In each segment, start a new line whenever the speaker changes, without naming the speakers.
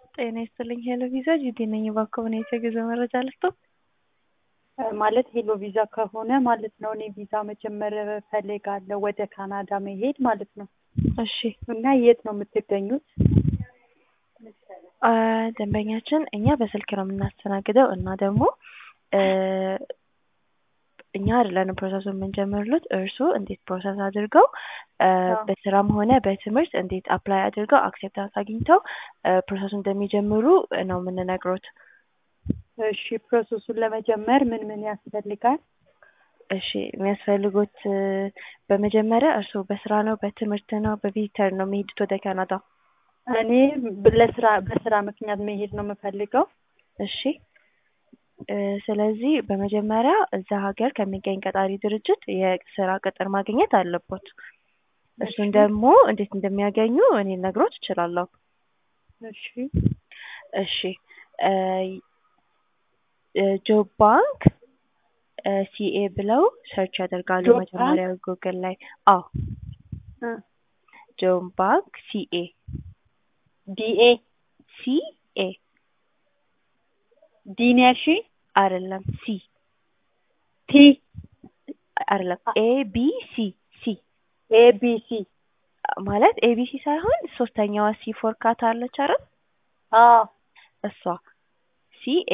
ጤና ይስጥልኝ ሄሎ ቪዛ ጂዲ ነኝ። እባክዎ እኔ የጉዞ መረጃ ልስጥዎ?
ማለት ሄሎ ቪዛ ከሆነ ማለት ነው። እኔ ቪዛ መጀመር እፈልጋለሁ ወደ ካናዳ መሄድ ማለት ነው።
እሺ
እና የት ነው የምትገኙት?
ደንበኛችን እኛ በስልክ ነው የምናስተናግደው እና ደግሞ እኛ አይደለንም ፕሮሰሱን የምንጀምርሉት። እርስዎ እንዴት ፕሮሰስ አድርገው በስራም ሆነ በትምህርት እንዴት አፕላይ አድርገው አክሴፕታንስ አግኝተው ፕሮሰሱን እንደሚጀምሩ ነው የምንነግሮት።
እሺ ፕሮሰሱን ለመጀመር ምን ምን ያስፈልጋል?
እሺ የሚያስፈልጉት በመጀመሪያ እርስዎ በስራ ነው በትምህርት ነው በቪዚተር ነው የሚሄዱት ወደ ካናዳ?
እኔ በስራ ምክንያት መሄድ ነው የምፈልገው።
እሺ ስለዚህ በመጀመሪያ እዛ ሀገር ከሚገኝ ቀጣሪ ድርጅት የስራ ቅጥር ማግኘት አለቦት። እሱን ደግሞ እንዴት እንደሚያገኙ እኔ ልነግሮት እችላለሁ።
እሺ
እሺ ጆብ ባንክ ሲኤ ብለው ሰርች ያደርጋሉ መጀመሪያ ጉግል ላይ። አዎ ጆብ ባንክ ሲኤ
ዲኤ
ሲኤ
ዲኔሺ
አይደለም ሲ
ቲ
አይደለም ኤቢሲ ሲ
ኤቢሲ
ማለት ኤቢሲ ሳይሆን ሶስተኛዋ ሲ ፎር ካት አለች አይደል? እሷ ሲኤ።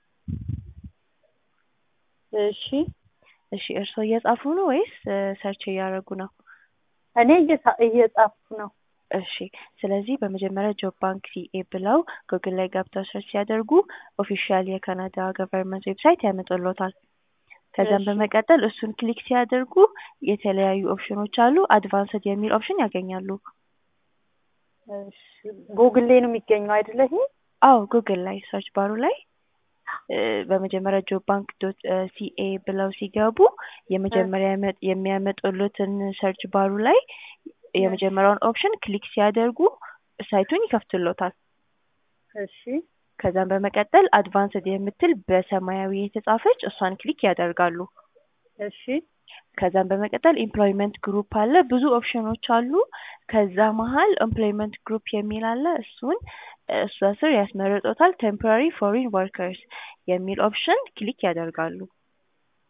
እሺ
እሺ እርስዎ እየጻፉ ነው ወይስ ሰርች እያደረጉ ነው?
እኔ እየጻፍኩ ነው።
እሺ ስለዚህ በመጀመሪያ ጆብ ባንክ ሲኤ ብለው ጉግል ላይ ገብተው ሰርች ሲያደርጉ ኦፊሻል የካናዳ ገቨርንመንት ዌብሳይት ያመጡልዎታል። ከዛም በመቀጠል እሱን ክሊክ ሲያደርጉ የተለያዩ ኦፕሽኖች አሉ። አድቫንስድ የሚል ኦፕሽን ያገኛሉ።
እሺ ጉግል ላይ ነው የሚገኘው አይደለ ይሄ?
አዎ ጉግል ላይ ሰርች ባሩ ላይ በመጀመሪያ ጆብ ባንክ ዶት ሲኤ ብለው ሲገቡ የመጀመሪያ የሚያመጡልዎትን ሰርች ባሩ ላይ የመጀመሪያውን ኦፕሽን ክሊክ ሲያደርጉ ሳይቱን ይከፍትልዎታል።
እሺ
ከዛም በመቀጠል አድቫንስድ የምትል በሰማያዊ የተጻፈች እሷን ክሊክ ያደርጋሉ።
እሺ
ከዛም በመቀጠል ኤምፕሎይመንት ግሩፕ አለ። ብዙ ኦፕሽኖች አሉ። ከዛ መሀል ኤምፕሎይመንት ግሩፕ የሚል አለ። እሱ ስር ያስመርጦታል። ቴምፖራሪ ፎሪን ወርከርስ የሚል ኦፕሽን ክሊክ ያደርጋሉ።